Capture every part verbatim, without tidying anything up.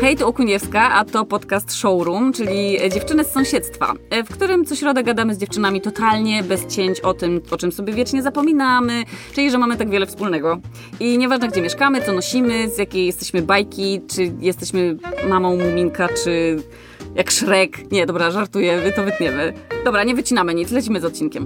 Hej, tu Okuniewska, a to podcast Showroom, czyli Dziewczyny z sąsiedztwa, w którym co środę gadamy z dziewczynami totalnie bez cięć o tym, o czym sobie wiecznie zapominamy, czyli że mamy tak wiele wspólnego. I nieważne, gdzie mieszkamy, co nosimy, z jakiej jesteśmy bajki, czy jesteśmy mamą Muminka, czy jak Shrek. Nie, dobra, żartuję, to wytniemy. Dobra, nie wycinamy nic, lecimy z odcinkiem.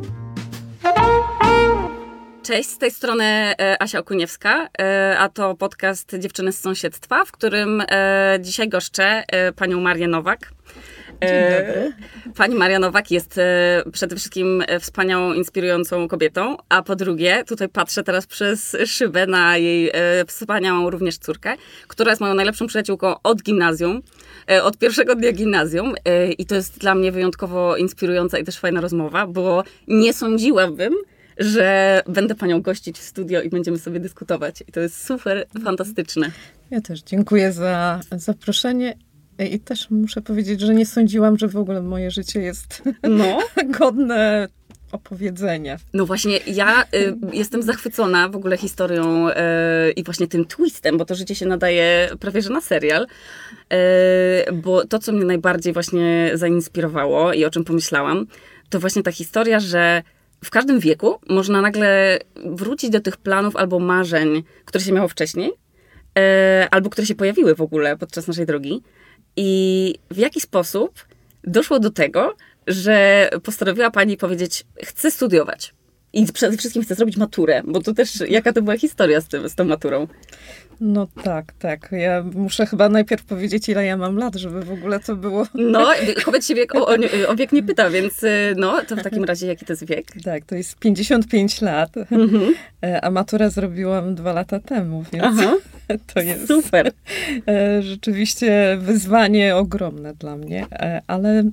Cześć, z tej strony e, Asia Okuniewska, e, a to podcast Dziewczyny z sąsiedztwa, w którym e, dzisiaj goszczę e, panią Marię Nowak. E, Dzień dobry. Pani Maria Nowak jest e, przede wszystkim wspaniałą, inspirującą kobietą, a po drugie, tutaj patrzę teraz przez szybę na jej e, wspaniałą również córkę, która jest moją najlepszą przyjaciółką od gimnazjum, e, od pierwszego dnia gimnazjum e, i to jest dla mnie wyjątkowo inspirująca i też fajna rozmowa, bo nie sądziłabym, że będę panią gościć w studio i będziemy sobie dyskutować. I to jest super fantastyczne. Ja też dziękuję za zaproszenie i też muszę powiedzieć, że nie sądziłam, że w ogóle moje życie jest no. godne opowiedzenia. No właśnie, ja y, jestem zachwycona w ogóle historią y, i właśnie tym twistem, bo to życie się nadaje prawie że na serial. Y, bo to, co mnie najbardziej właśnie zainspirowało i o czym pomyślałam, to właśnie ta historia, że w każdym wieku można nagle wrócić do tych planów albo marzeń, które się miało wcześniej, e, albo które się pojawiły w ogóle podczas naszej drogi. I w jaki sposób doszło do tego, że postanowiła pani powiedzieć, chcę studiować. I przede wszystkim chcę zrobić maturę, bo to też, jaka to była historia z, tym, z tą maturą? No tak, tak. Ja muszę chyba najpierw powiedzieć, ile ja mam lat, żeby w ogóle to było... No, kobiet się wiek, o, o wiek nie pyta, więc no, to w takim razie jaki to jest wiek? Tak, to jest pięćdziesiąt pięć lat, mhm. a maturę zrobiłam dwa lata temu, więc Aha. to jest super. Rzeczywiście wyzwanie ogromne dla mnie, ale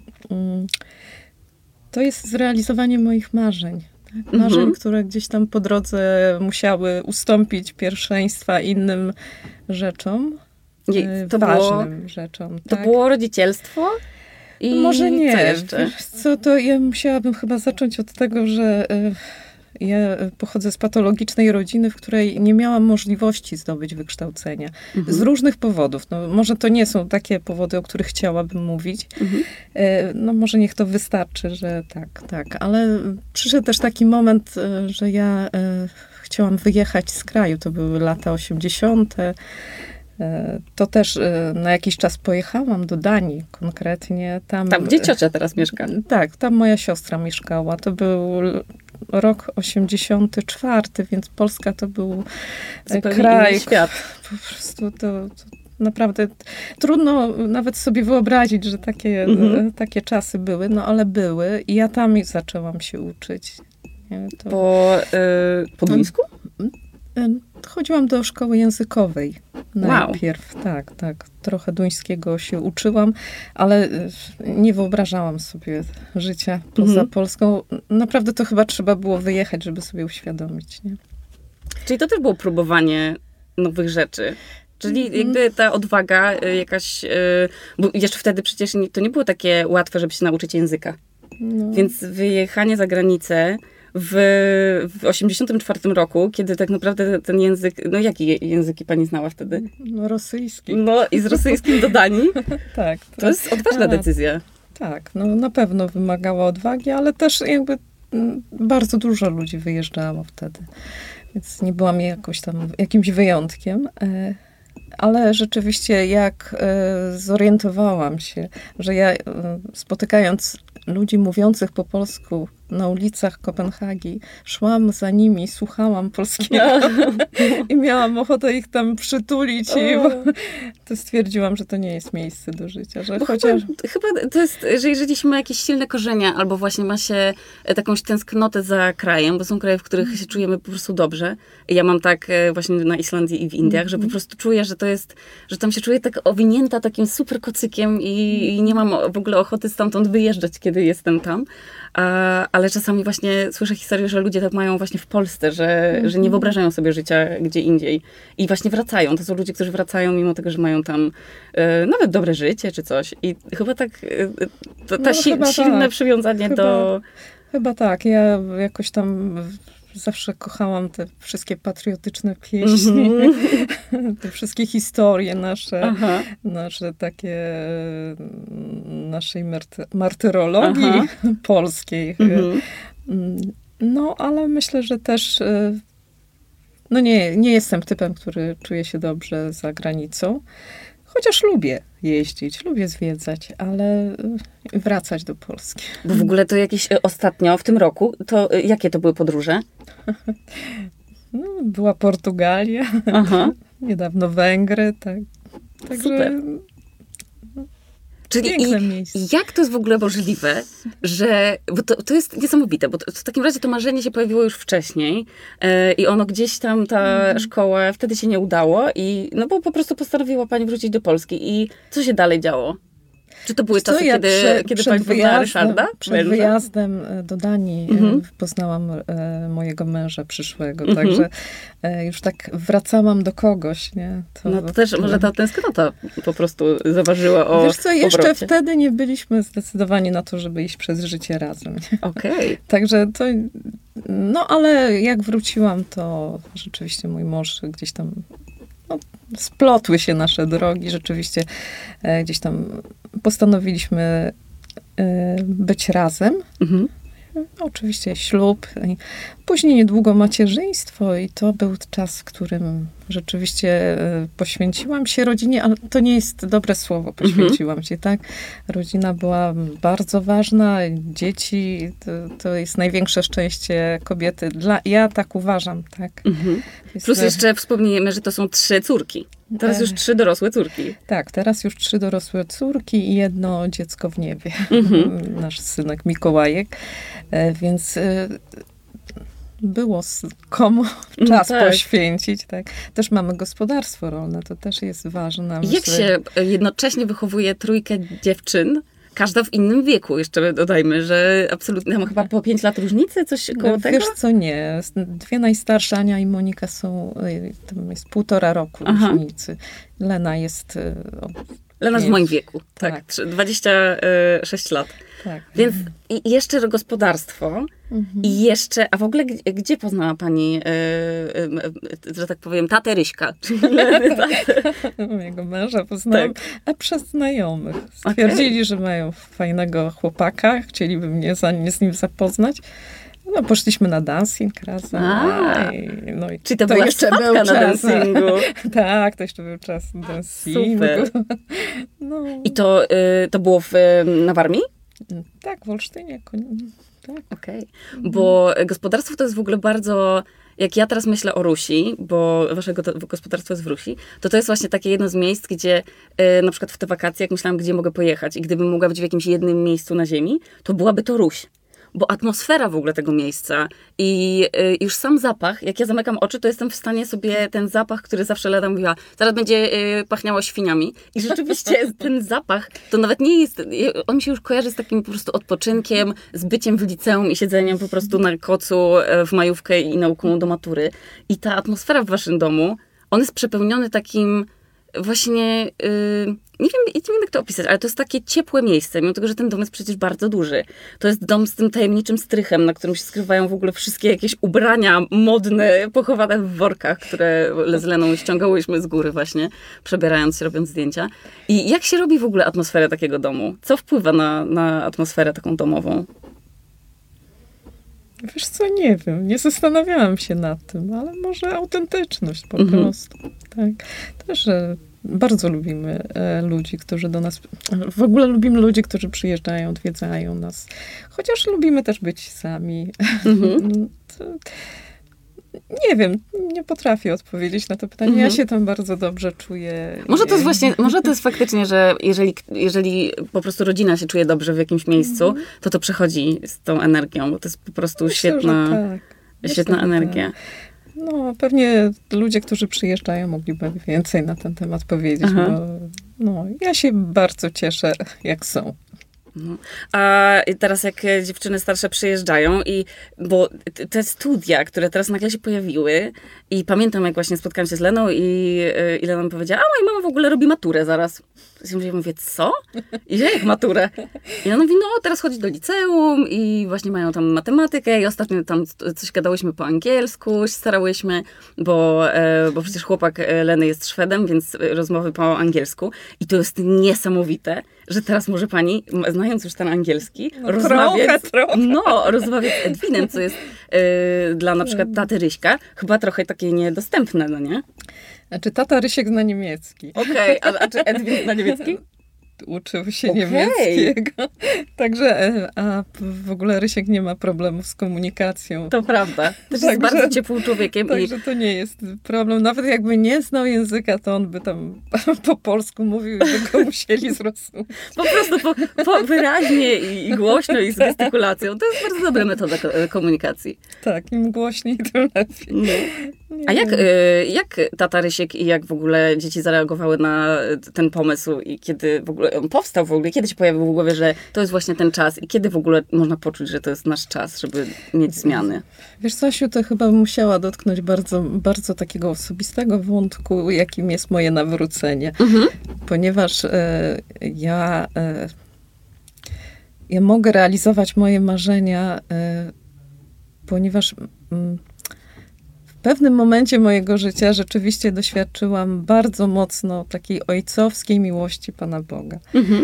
to jest zrealizowanie moich marzeń. Tak? Marzeń, mhm. które gdzieś tam po drodze musiały ustąpić pierwszeństwa innym rzeczom, I to ważnym było, rzeczom. To tak? było rodzicielstwo? I może nie. Co jeszcze? Wiesz co, to ja musiałabym chyba zacząć od tego, że ja pochodzę z patologicznej rodziny, w której nie miałam możliwości zdobyć wykształcenia. Mhm. Z różnych powodów. No, może to nie są takie powody, o których chciałabym mówić. Mhm. No może niech to wystarczy, że tak, tak. Ale przyszedł też taki moment, że ja chciałam wyjechać z kraju. To były lata osiemdziesiąte. To też na jakiś czas pojechałam do Danii konkretnie. Tam, tam gdzie ciocia teraz mieszka? Tak, tam moja siostra mieszkała. To był rok osiemdziesiąty czwarty, więc Polska to był zupełnie kraj. Inny świat. Po prostu to, to naprawdę trudno nawet sobie wyobrazić, że takie, mhm. takie czasy były, no ale były i ja tam zaczęłam się uczyć. Nie, to... Po, yy, po duńsku? Chodziłam do szkoły językowej najpierw. Wow. Tak, tak. Trochę duńskiego się uczyłam, ale nie wyobrażałam sobie życia poza mhm. Polską. Naprawdę to chyba trzeba było wyjechać, żeby sobie uświadomić. Nie? Czyli to też było próbowanie nowych rzeczy. Czyli mm. jakby ta odwaga jakaś, bo jeszcze wtedy przecież to nie było takie łatwe, żeby się nauczyć języka. No. Więc wyjechanie za granicę w, w osiemdziesiątym czwartym roku, kiedy tak naprawdę ten język, no jakie języki pani znała wtedy? No rosyjski. No i z rosyjskim do Danii? Tak. To, to jest odważna a, decyzja. Tak, no na pewno wymagała odwagi, ale też jakby bardzo dużo ludzi wyjeżdżało wtedy. Więc nie byłam jakoś tam jakimś wyjątkiem. Ale rzeczywiście jak zorientowałam się, że ja spotykając ludzi mówiących po polsku na ulicach Kopenhagi, szłam za nimi, słuchałam polskiego i miałam ochotę ich tam przytulić i to stwierdziłam, że to nie jest miejsce do życia. Że chociaż... chyba, chyba to jest, że jeżeli się ma jakieś silne korzenie, albo właśnie ma się takąś tęsknotę za krajem, bo są kraje, w których się czujemy po prostu dobrze. Ja mam tak właśnie na Islandii i w Indiach, mm-hmm. że po prostu czuję, że to jest, że tam się czuję tak owinięta takim super kocykiem i, i nie mam w ogóle ochoty stamtąd wyjeżdżać, kiedy jestem tam. A, ale czasami właśnie słyszę historię, że ludzie tak mają właśnie w Polsce, że, mm-hmm. że nie wyobrażają sobie życia gdzie indziej. I właśnie wracają. To są ludzie, którzy wracają mimo tego, że mają tam e, nawet dobre życie czy coś. I chyba tak e, to, ta no, si- chyba silne tak. przywiązanie chyba, do... Chyba tak. Ja jakoś tam zawsze kochałam te wszystkie patriotyczne pieśni, Mhm. te wszystkie historie nasze, Aha. nasze takie, e, naszej marty- martyrologii Aha. polskiej. Mhm. Mm, No, ale myślę, że też e, no nie, nie jestem typem, który czuje się dobrze za granicą. Chociaż lubię jeździć, lubię zwiedzać, ale y, wracać do Polski. Bo w ogóle to jakieś e, ostatnio, w tym roku, to e, jakie to były podróże? No, była Portugalia, Aha. niedawno Węgry, tak. Także Super. Czyli piękne i, miejsce. i jak to jest w ogóle możliwe, że, bo to, to jest niesamowite, bo to, w takim razie to marzenie się pojawiło już wcześniej e, i ono gdzieś tam, ta Mhm. szkoła, wtedy się nie udało i, no bo po prostu postanowiła pani wrócić do Polski i co się dalej działo? Czy to były Co czasy, ja kiedy, prze- kiedy przed pani poznała wyjazdem- Ryszarda? Przed Węża? wyjazdem e, do Danii e, Mhm. poznałam e, mojego męża przyszłego, Mhm. także e, już tak wracałam do kogoś, nie? No to też może ta tęsknota po prostu zaważyła o Wiesz co, jeszcze powrocie. wtedy nie byliśmy zdecydowani na to, żeby iść przez życie razem. Okej. Także to, no ale jak wróciłam, to rzeczywiście mój mąż gdzieś tam, no, splotły się nasze drogi, rzeczywiście e, gdzieś tam postanowiliśmy e, być razem. Mhm. Oczywiście ślub, i później niedługo macierzyństwo i to był czas, w którym rzeczywiście e, poświęciłam się rodzinie, ale to nie jest dobre słowo, poświęciłam się, tak? Rodzina była bardzo ważna, dzieci to, to jest największe szczęście kobiety. Dla, ja tak uważam, tak? Mhm. Jest Plus to- jeszcze wspomnijmy, że to są trzy córki. Teraz już Ech. trzy dorosłe córki. Tak, teraz już trzy dorosłe córki i jedno dziecko w niebie. Mhm. Nasz synek Mikołajek. E, Więc e, było s- komu No czas tak. poświęcić. Tak. Też mamy gospodarstwo rolne, to też jest ważne. Jak myślę. się jednocześnie wychowuje trójkę dziewczyn, każda w innym wieku, jeszcze dodajmy, że absolutnie, tam chyba po pięć lat różnicy, coś koło tego? Wiesz co, nie. Dwie najstarsze, Ania i Monika, są, e, tam jest półtora roku Aha. różnicy. Lena jest... e, o, Lena w pięć. moim wieku, tak, Tak. trzy- dwadzieścia sześć lat. tak. Więc i i jeszcze gospodarstwo Mhm. i jeszcze, a w ogóle gdzie, gdzie poznała pani, e, e, że tak powiem, tatę Ryśka? Mojego męża poznałam, Tak. a przez znajomych. Stwierdzili, że mają fajnego chłopaka, chcieliby mnie za, z nim zapoznać. No, poszliśmy na dancing razem. A. I, no i Czyli to, była jeszcze spadka był na czas. dancingu. Tak, to jeszcze był czas dancingu. Super. No, I to, y, to było w, na Warmii? tak, w Olsztynie. koń- Tak. Okej. Bo gospodarstwo to jest w ogóle bardzo... Jak ja teraz myślę o Rusi, bo wasze go- gospodarstwo jest w Rusi, to to jest właśnie takie jedno z miejsc, gdzie y, na przykład w te wakacje, jak myślałam, gdzie mogę pojechać i gdybym mogła być w jakimś jednym miejscu na ziemi, to byłaby to Ruś. Bo atmosfera w ogóle tego miejsca i y, już sam zapach, jak ja zamykam oczy, to jestem w stanie sobie ten zapach, który zawsze Leda mówiła, zaraz będzie y, pachniało świniami. I rzeczywiście ten zapach, to nawet nie jest, y, on mi się już kojarzy z takim po prostu odpoczynkiem, z byciem w liceum i siedzeniem po prostu na kocu y, w majówkę i nauką do matury. I ta atmosfera w waszym domu, on jest przepełniony takim właśnie, y, nie wiem, nie wiem jak to opisać, ale to jest takie ciepłe miejsce, mimo tego, że ten dom jest przecież bardzo duży. To jest dom z tym tajemniczym strychem, na którym się skrywają w ogóle wszystkie jakieś ubrania modne, pochowane w workach, które z Leną ściągałyśmy z góry właśnie, przebierając się, robiąc zdjęcia. I jak się robi w ogóle atmosferę takiego domu? Co wpływa na, na atmosferę taką domową? Wiesz co, nie wiem, nie zastanawiałam się nad tym, ale może autentyczność po Mhm. prostu. Tak. Też e, bardzo lubimy e, ludzi, którzy do nas, w ogóle lubimy ludzi, którzy przyjeżdżają, odwiedzają nas. Chociaż lubimy też być sami. Mhm. To, nie wiem, nie potrafię odpowiedzieć na to pytanie. Mhm. Ja się tam bardzo dobrze czuję. Może to jest I- właśnie, może to jest faktycznie, że jeżeli, jeżeli po prostu rodzina się czuje dobrze w jakimś miejscu, to to przechodzi z tą energią, bo to jest po prostu Myślę, świetna, że tak. Myślę, świetna że energia. tak. No, pewnie ludzie, którzy przyjeżdżają, mogliby więcej na ten temat powiedzieć, Aha. bo no, ja się bardzo cieszę, jak są. No. A teraz jak dziewczyny starsze przyjeżdżają i, bo t- te studia, które teraz nagle się pojawiły i pamiętam jak właśnie spotkałam się z Leną i, i Lena mi powiedziała, a moja mama w ogóle robi maturę zaraz. Ja mówię, co? I że jak maturę? I ona mówi, no teraz chodzi do liceum i właśnie mają tam matematykę i ostatnio tam coś gadałyśmy po angielsku, się starałyśmy, bo, bo przecież chłopak Leny jest Szwedem, więc rozmowy po angielsku i to jest niesamowite, że teraz może pani, znając już ten angielski, No, rozmawiać, trochę, trochę. no, rozmawiać z Edwinem, co jest y, dla na przykład taty Ryśka chyba trochę takie niedostępne, no nie? Znaczy, tata Rysiek zna niemiecki. Okej, okay. a, a czy Edwin zna niemiecki? Uczył się Okej. niemieckiego. Także, e, a w ogóle Rysiek nie ma problemów z komunikacją. To prawda. Też jest Także- bardzo ciepłym człowiekiem. I Także to nie jest problem. Nawet jakby nie znał języka, to on by tam po polsku mówił i by go musieli zrozumieć. po prostu po, po wyraźnie i, i głośno i z gestykulacją. To jest bardzo dobra metoda ko- komunikacji. Tak, im głośniej, tym lepiej. No. Nie A jak, wiem. y, jak tata Rysiek i jak w ogóle dzieci zareagowały na ten pomysł i kiedy w ogóle on powstał w ogóle, kiedy się pojawił w głowie, że to jest właśnie ten czas i kiedy w ogóle można poczuć, że to jest nasz czas, żeby mieć zmiany? Wiesz, Stasiu, to chyba musiała dotknąć bardzo, bardzo takiego osobistego wątku, jakim jest moje nawrócenie. Mhm. Ponieważ e, ja, e, ja mogę realizować moje marzenia, e, ponieważ mm, w pewnym momencie mojego życia rzeczywiście doświadczyłam bardzo mocno takiej ojcowskiej miłości Pana Boga. Mhm.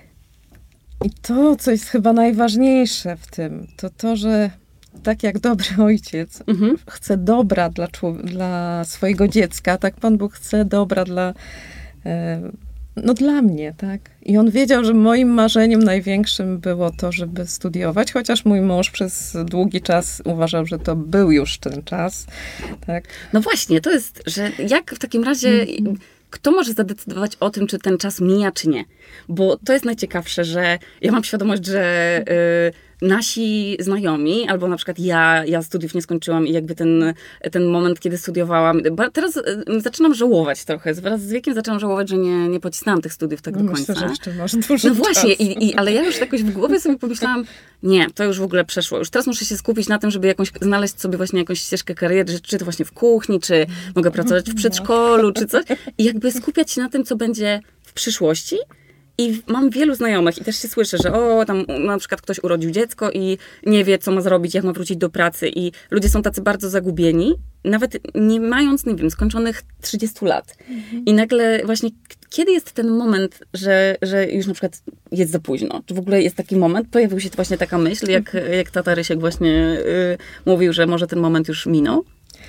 I to, co jest chyba najważniejsze w tym, to to, że tak jak dobry ojciec Mhm. chce dobra dla, człow- dla swojego dziecka, tak Pan Bóg chce dobra dla, e, no dla mnie, tak? I on wiedział, że moim marzeniem największym było to, żeby studiować, chociaż mój mąż przez długi czas uważał, że to był już ten czas, tak? No właśnie, to jest, że jak w takim razie, kto może zadecydować o tym, czy ten czas mija, czy nie? Bo to jest najciekawsze, że ja mam świadomość, że y, nasi znajomi, albo na przykład ja, ja studiów nie skończyłam i jakby ten, ten moment, kiedy studiowałam, ba- teraz y, zaczynam żałować trochę. Wraz z wiekiem zaczęłam żałować, że nie, nie pocisnęłam tych studiów tak do końca. Myślę, że jeszcze masz dużo No właśnie, czasu. i, i, ale ja już jakoś w głowie sobie pomyślałam, nie, to już w ogóle przeszło. Już teraz muszę się skupić na tym, żeby jakąś, znaleźć sobie właśnie jakąś ścieżkę kariery, czy to właśnie w kuchni, czy mogę pracować w przedszkolu, czy coś. I jakby skupiać się na tym, co będzie w przyszłości. I mam wielu znajomych i też się słyszę, że o, tam na przykład ktoś urodził dziecko i nie wie, co ma zrobić, jak ma wrócić do pracy. I ludzie są tacy bardzo zagubieni, nawet nie mając, nie wiem, skończonych trzydziestu lat. Mhm. I nagle właśnie, kiedy jest ten moment, że, że już na przykład jest za późno? Czy w ogóle jest taki moment? Pojawił się właśnie taka myśl, jak, jak tata Rysiek właśnie y, mówił, że może ten moment już minął?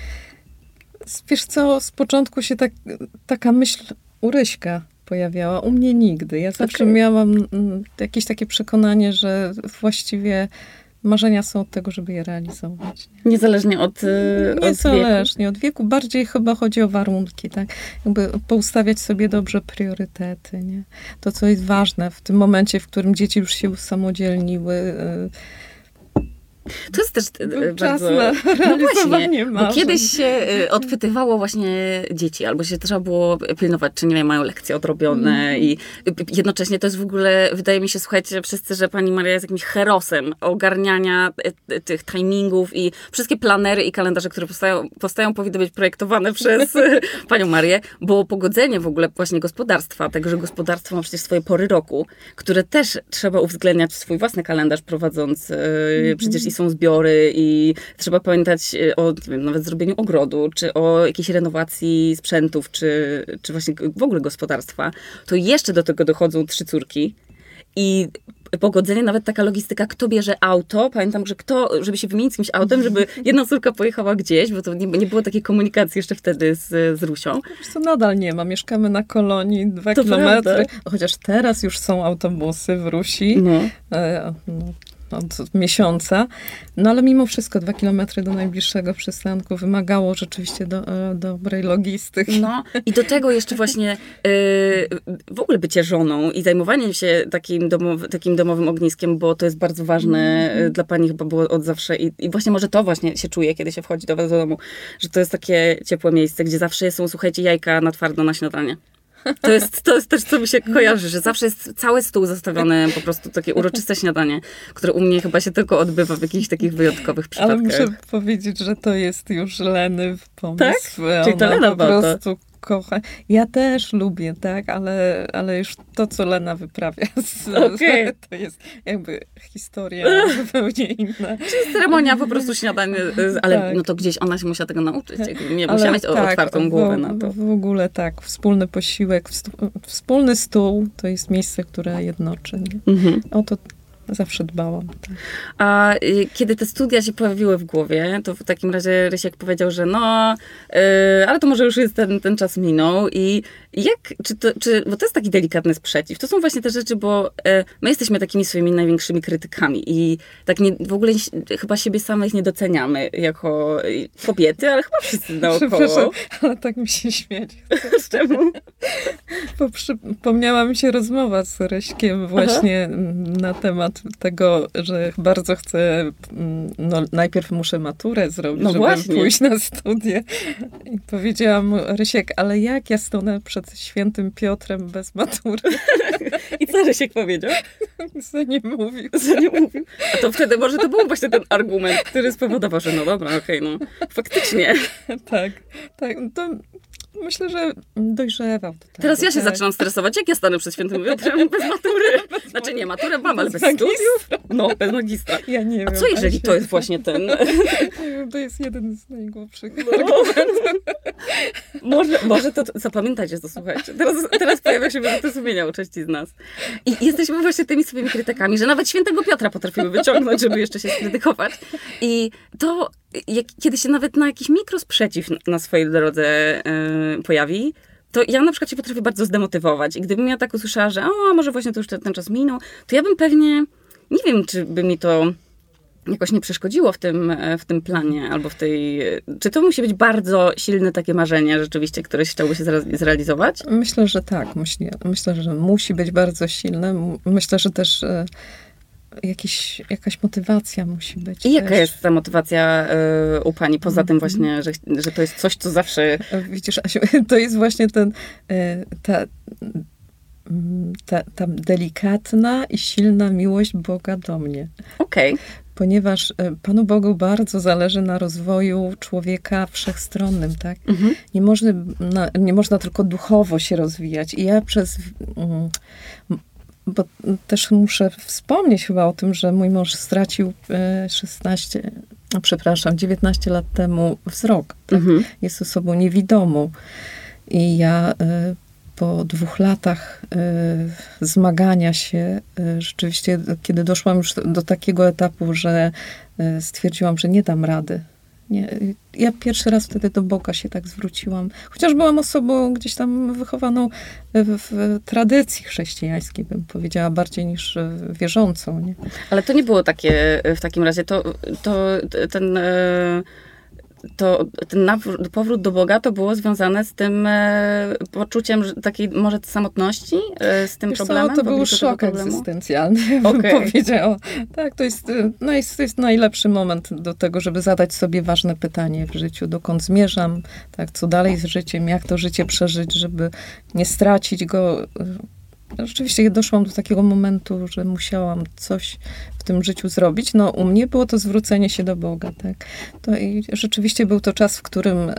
Wiesz co, z początku się tak, taka myśl u Ryśka pojawiała. U mnie nigdy. Ja zawsze Okej. miałam mm, jakieś takie przekonanie, że właściwie marzenia są od tego, żeby je realizować. Niezależnie od, y, od wieku. Niezależnie od wieku. Bardziej chyba chodzi o warunki, tak? Jakby poustawiać sobie dobrze priorytety, nie? To, co jest ważne w tym momencie, w którym dzieci już się usamodzielniły, y, To jest też y, był bardzo... czas na No realizowanie właśnie, bo marzeń. kiedyś się y, odpytywało właśnie dzieci, albo się trzeba było pilnować, czy nie wiem, mają lekcje odrobione Mhm. i y, jednocześnie to jest w ogóle, wydaje mi się, słuchajcie, wszyscy, że pani Maria jest jakimś herosem ogarniania y, y, tych timingów i wszystkie planery i kalendarze, które powstają, powstają powinny być projektowane przez y, panią Marię, bo pogodzenie w ogóle właśnie gospodarstwa, tego, że gospodarstwo ma przecież swoje pory roku, które też trzeba uwzględniać w swój własny kalendarz, prowadząc y, Mhm. przecież i są zbiory i trzeba pamiętać o, nie wiem, nawet zrobieniu ogrodu, czy o jakiejś renowacji sprzętów, czy, czy właśnie w ogóle gospodarstwa. To jeszcze do tego dochodzą trzy córki i pogodzenie, nawet taka logistyka, kto bierze auto. Pamiętam, że kto, żeby się wymienić z kimś autem, żeby jedna córka pojechała gdzieś, bo to nie, nie było takiej komunikacji jeszcze wtedy z, z Rusią. Wiesz co, nadal nie ma. Mieszkamy na kolonii, dwa To kilometry. prawda. Chociaż teraz już są autobusy w Rusi. No. E, no, od miesiąca. No ale mimo wszystko dwa kilometry do najbliższego przystanku wymagało rzeczywiście do, e, dobrej logistyki. No i do tego jeszcze właśnie yy, w ogóle bycie żoną i zajmowanie się takim, domow, takim domowym ogniskiem, bo to jest bardzo ważne Mhm. yy, dla pani chyba było od zawsze I, i właśnie może to właśnie się czuje, kiedy się wchodzi do was do domu, że to jest takie ciepłe miejsce, gdzie zawsze są, słuchajcie, jajka na twardo na śniadanie. To jest, to jest też, co mi się kojarzy, że zawsze jest cały stół zastawiony, po prostu takie uroczyste śniadanie, które u mnie chyba się tylko odbywa w jakichś takich wyjątkowych Ale przypadkach. muszę powiedzieć, że to jest już Leny pomysł. Tak? Czyli to Ona Lena po była to. prostu kocha. Ja też lubię, tak, ale, ale już to, co Lena wyprawia, z, Okej. to jest jakby historia zupełnie inna. Ceremonia po prostu śniadanie, ale Tak. no to gdzieś ona się musiała tego nauczyć. jakby Nie Ale musiała mieć tak, otwartą w- głowę na to. W ogóle tak, wspólny posiłek, wst- wspólny stół to jest miejsce, które jednoczy. Nie? Mhm. O to zawsze dbałam. Tak. A y, kiedy te studia się pojawiły w głowie, to w takim razie Rysiek powiedział, że no, y, ale to może już jest ten, ten czas minął i jak, czy to, czy, bo to jest taki delikatny sprzeciw. To są właśnie te rzeczy, bo y, my jesteśmy takimi swoimi największymi krytykami i tak nie, w ogóle nie- chyba siebie samych nie doceniamy jako y, kobiety, ale chyba wszyscy Przepraszam, naokoło. ale tak mi się śmiać. Z czemu? Bo przypomniała mi się rozmowa z Ryśkiem właśnie na temat tego, że bardzo chcę, mm, no najpierw muszę maturę zrobić, No żeby właśnie. pójść na studia. I powiedziałam mu, Rysiek, ale jak ja stanę przed świętym Piotrem bez matury? I co Rysiek powiedział? Co nie mówił. Co nie mówił? A to wtedy może to był właśnie ten argument, który spowodował, że no dobra, okej, no faktycznie. Tak, tak. To myślę, że dojrzewał do tego. Teraz ja się tak. zaczynam stresować, jak ja stanę przed świętym Piotrem bez matury. Znaczy nie, maturę mam, ale bez Bez studiów? No, bez magistra. Ja nie A wiem. co jeżeli ale to jest właśnie ten... Nie wiem, to jest jeden z najgłupszych. Może, może to... Zapamiętajcie to, słuchajcie. Teraz, teraz pojawia się wyrzuty sumienia u części z nas. I jesteśmy właśnie tymi swoimi krytykami, że nawet świętego Piotra potrafimy wyciągnąć, żeby jeszcze się skrytykować. I to, jak, kiedy się nawet na jakiś mikrosprzeciw na- na swojej drodze yy, pojawi, to ja na przykład się potrafię bardzo zdemotywować. I gdybym ja tak usłyszała, że o, może właśnie to już ten, ten czas minął, to ja bym pewnie, nie wiem, czy by mi to jakoś nie przeszkodziło w tym, e, w tym planie, albo w tej... Czy to musi być bardzo silne takie marzenie rzeczywiście, które chciałby się zre- zrealizować? Myślę, że tak. Myślę, myślę, że musi być bardzo silne. M- Myślę, że też e, jakiś, jakaś motywacja musi być. I jaka też. jest ta motywacja e, u pani, poza tym właśnie, że, że to jest coś, co zawsze... Widzisz, Asiu, to jest właśnie ten, e, ta, mm, ta, ta delikatna i silna miłość Boga do mnie. Okej. Ponieważ e, Panu Bogu bardzo zależy na rozwoju człowieka wszechstronnym, tak? Mhm. Nie można, na, nie można tylko duchowo się rozwijać. I ja przez... Mm, bo też muszę wspomnieć chyba o tym, że mój mąż stracił e, szesnaście, no przepraszam, dziewiętnaście lat temu wzrok. Tak? Mhm. Jest osobą niewidomą. I ja e, po dwóch latach e, zmagania się, e, rzeczywiście, kiedy doszłam już do takiego etapu, że e, stwierdziłam, że nie dam rady. Nie, ja pierwszy raz wtedy do Boga się tak zwróciłam. Chociaż byłam osobą gdzieś tam wychowaną w, w tradycji chrześcijańskiej, bym powiedziała, bardziej niż e, wierzącą. Nie? Ale to nie było takie w takim razie, to, to ten, e, to ten nawr- powrót do Boga to było związane z tym e, poczuciem że takiej może samotności, e, z tym Wiesz co, problemem? to w był obliczu tego szok problemu? egzystencjalny, bym Okej. powiedziała. Tak, to jest, e, no jest, to jest najlepszy moment do tego, żeby zadać sobie ważne pytanie w życiu. Dokąd zmierzam? Tak, co dalej z życiem? Jak to życie przeżyć, żeby nie stracić go? Rzeczywiście doszłam do takiego momentu, że musiałam coś w tym życiu zrobić. No, u mnie było to zwrócenie się do Boga, tak. To i rzeczywiście był to czas, w którym e,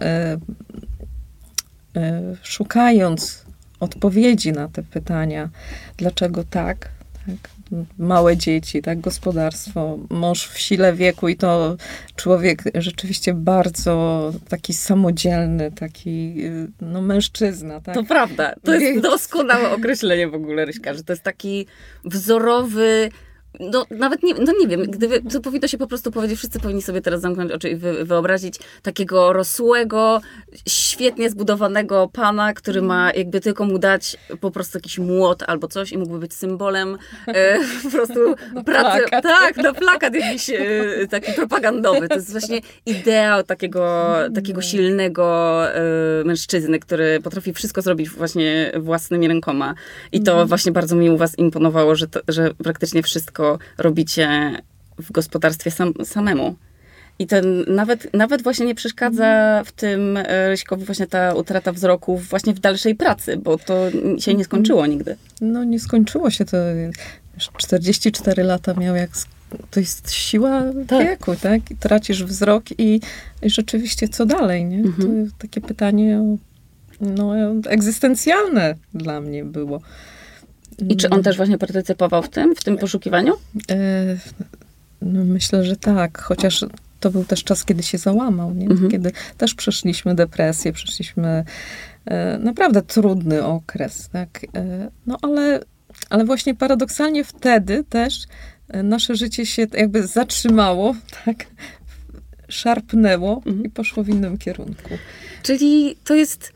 e, szukając odpowiedzi na te pytania, dlaczego tak, tak, małe dzieci, tak, gospodarstwo, mąż w sile wieku i to człowiek rzeczywiście bardzo taki samodzielny, taki, no, mężczyzna, tak. To prawda. To jest Więc- doskonałe określenie w ogóle, Ryśka, że to jest taki wzorowy, no nawet nie, no nie wiem, gdyby, to powinno się po prostu powiedzieć, wszyscy powinni sobie teraz zamknąć oczy i wy, wyobrazić takiego rosłego, świetnie zbudowanego pana, który ma jakby tylko mu dać po prostu jakiś młot albo coś i mógłby być symbolem e, po prostu Na pracy. plakat. Tak, na plakat jakiś e, taki propagandowy. To jest właśnie ideał takiego, takiego silnego e, mężczyzny, który potrafi wszystko zrobić właśnie własnymi rękoma. I to właśnie bardzo mi u was imponowało, że, to, że praktycznie wszystko robicie w gospodarstwie sam, samemu. I ten nawet, nawet właśnie nie przeszkadza w tym e, Ryśkowi właśnie ta utrata wzroku właśnie w dalszej pracy, bo to się nie skończyło nigdy. No nie skończyło się to. czterdzieści cztery lata miał, jak to jest siła Tak. wieku, tak? I tracisz wzrok i, i rzeczywiście co dalej, nie? Mhm. To takie pytanie no, egzystencjalne dla mnie było. I czy on też właśnie partycypował w tym, w tym poszukiwaniu? E, no myślę, że tak, chociaż to był też czas, kiedy się załamał, nie? Mhm. Kiedy też przeszliśmy depresję, przeszliśmy e, naprawdę trudny okres, tak? E, no ale, ale właśnie paradoksalnie wtedy też e, nasze życie się jakby zatrzymało, tak? Szarpnęło Mhm. i poszło w innym kierunku. Czyli to jest...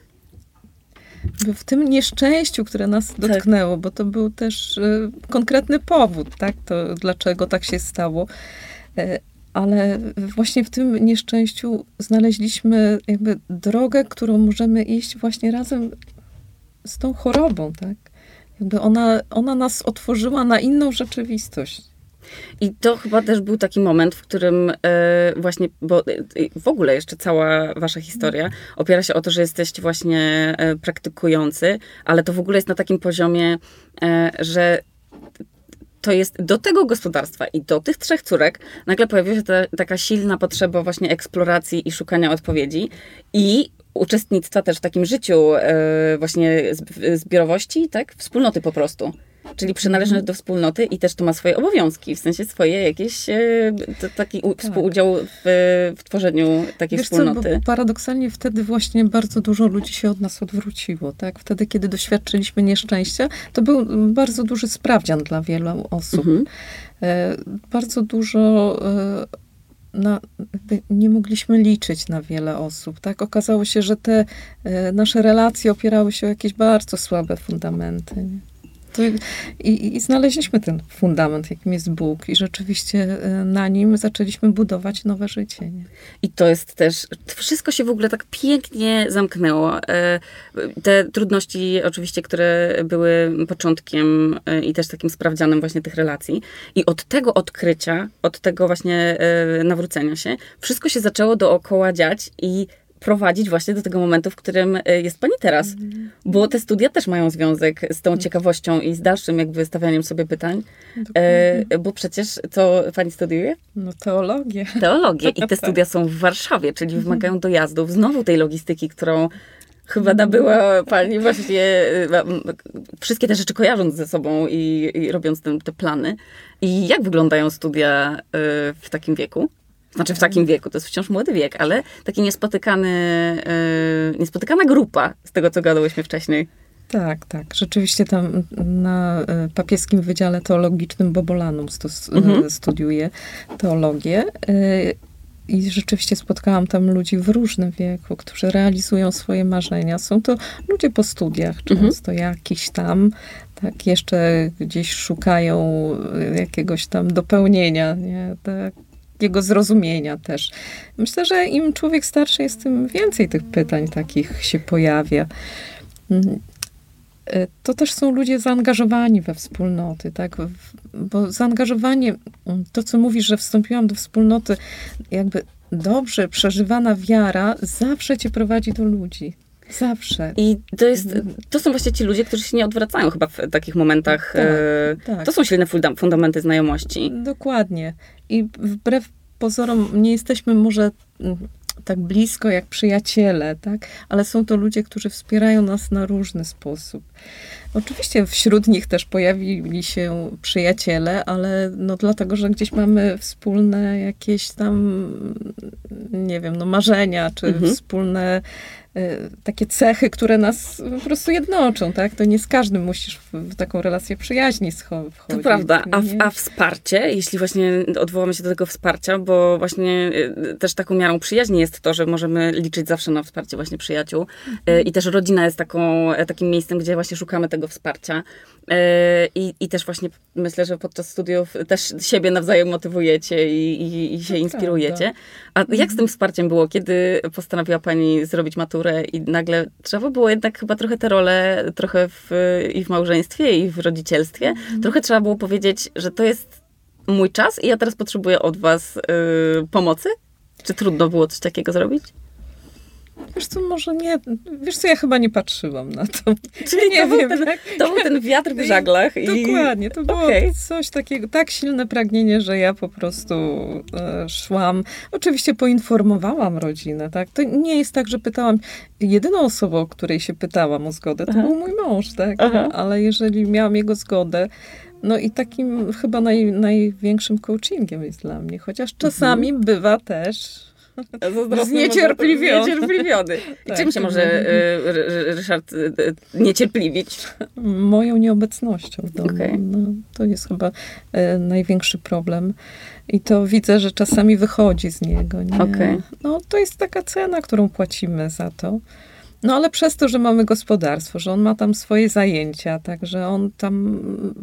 W tym nieszczęściu, które nas dotknęło, bo to był też e, konkretny powód, tak? To dlaczego tak się stało. E, ale właśnie w tym nieszczęściu znaleźliśmy jakby drogę, którą możemy iść właśnie razem z tą chorobą, tak? Jakby ona, ona nas otworzyła na inną rzeczywistość. I to chyba też był taki moment, w którym e, właśnie, bo e, w ogóle jeszcze cała wasza historia opiera się o to, że jesteście właśnie e, praktykujący, ale to w ogóle jest na takim poziomie, e, że to jest do tego gospodarstwa i do tych trzech córek nagle pojawiła się ta, taka silna potrzeba właśnie eksploracji i szukania odpowiedzi i uczestnictwa też w takim życiu e, właśnie zb- zbiorowości, tak? Wspólnoty po prostu. Czyli przynależność do wspólnoty i też to ma swoje obowiązki, w sensie swoje jakieś e, to, taki u, Tak. współudział w, w tworzeniu takiej Wiesz co, wspólnoty. bo paradoksalnie wtedy właśnie bardzo dużo ludzi się od nas odwróciło, tak? Wtedy, kiedy doświadczyliśmy nieszczęścia, to był bardzo duży sprawdzian dla wielu osób. Mhm. E, bardzo dużo e, na, nie mogliśmy liczyć na wiele osób, tak? Okazało się, że te e, nasze relacje opierały się o jakieś bardzo słabe fundamenty. Nie? To, i, I znaleźliśmy ten fundament, jakim jest Bóg i rzeczywiście e, na nim zaczęliśmy budować nowe życie. Nie? I to jest też, to wszystko się w ogóle tak pięknie zamknęło. E, Te trudności oczywiście, które były początkiem e, i też takim sprawdzianem właśnie tych relacji. I od tego odkrycia, od tego właśnie e, nawrócenia się, wszystko się zaczęło dookoła dziać i prowadzić właśnie do tego momentu, w którym e, jest pani teraz. Bo te studia też mają związek z tą ciekawością i z dalszym jakby stawianiem sobie pytań. E, bo przecież co pani studiuje? No teologię. Teologię. I te Tak. studia są w Warszawie, czyli wymagają dojazdów, znowu tej logistyki, którą chyba nabyła pani właśnie, e, m, wszystkie te rzeczy kojarząc ze sobą i, i robiąc te, te plany. I jak wyglądają studia e, w takim wieku? Znaczy w takim wieku, to jest wciąż młody wiek, ale taki niespotykany, e, niespotykana grupa z tego, co gadałyśmy wcześniej. Tak, tak. Rzeczywiście tam na e, papieskim Wydziale Teologicznym Bobolanum stos, Mhm. e, studiuję teologię. E, I rzeczywiście spotkałam tam ludzi w różnym wieku, którzy realizują swoje marzenia. Są to ludzie po studiach często, Mhm. jakiś tam, tak, jeszcze gdzieś szukają jakiegoś tam dopełnienia, nie, tak. Jego zrozumienia też. Myślę, że im człowiek starszy jest, tym więcej tych pytań takich się pojawia. To też są ludzie zaangażowani we wspólnoty, tak? Bo zaangażowanie, to co mówisz, że wstąpiłam do wspólnoty, jakby dobrze przeżywana wiara zawsze cię prowadzi do ludzi. Zawsze. I to jest, to są właśnie ci ludzie, którzy się nie odwracają chyba w takich momentach. Tak, e, tak. To są silne funda- fundamenty znajomości. Dokładnie. I wbrew pozorom nie jesteśmy może mm, tak blisko jak przyjaciele, tak? Ale są to ludzie, którzy wspierają nas na różny sposób. Oczywiście wśród nich też pojawili się przyjaciele, ale no dlatego, że gdzieś mamy wspólne jakieś tam, nie wiem, no marzenia, czy Mhm. wspólne y, takie cechy, które nas po prostu jednoczą, tak? To nie z każdym musisz w, w taką relację przyjaźni scho- wchodzić. To prawda, a, w, nie? a wsparcie, jeśli właśnie odwołamy się do tego wsparcia, bo właśnie y, też taką miarą przyjaźni jest to, że możemy liczyć zawsze na wsparcie właśnie przyjaciół y, i też rodzina jest taką, takim miejscem, gdzie właśnie szukamy tego wsparcia y, i, i też właśnie myślę, że podczas studiów też siebie nawzajem motywujecie i, i, i się To inspirujecie. A jak z tym wsparciem było, kiedy postanowiła pani zrobić maturę i nagle trzeba było jednak chyba trochę te role, trochę w, i w małżeństwie, i w rodzicielstwie, trochę trzeba było powiedzieć, że to jest mój czas i ja teraz potrzebuję od was y, pomocy? Czy trudno było coś takiego zrobić? Wiesz co, może nie, wiesz co, ja chyba nie patrzyłam na to. Czyli nie to, był wiem, ten, jak- to był ten wiatr w żaglach. I... Dokładnie, to było Okej. coś takiego, tak silne pragnienie, że ja po prostu e, szłam. Oczywiście poinformowałam rodzinę, tak? To nie jest tak, że pytałam, jedyną osobą, o której się pytałam o zgodę, to Aha. był mój mąż, tak? Aha. Ale jeżeli miałam jego zgodę, no i takim chyba naj, największym coachingiem jest dla mnie, chociaż czasami bywa też Zazdrosny Zniecierpliwiony. może- Zniecierpliwiony. I Tak, czym się to może był- y, Ry- Ry- Ryszard y, y, niecierpliwić? moją nieobecnością w domu. Okej. No, to jest chyba e, największy problem. I to widzę, że czasami wychodzi z niego. Nie? Okej. No, to jest taka cena, którą płacimy za to. No ale przez to, że mamy gospodarstwo, że on ma tam swoje zajęcia, także on tam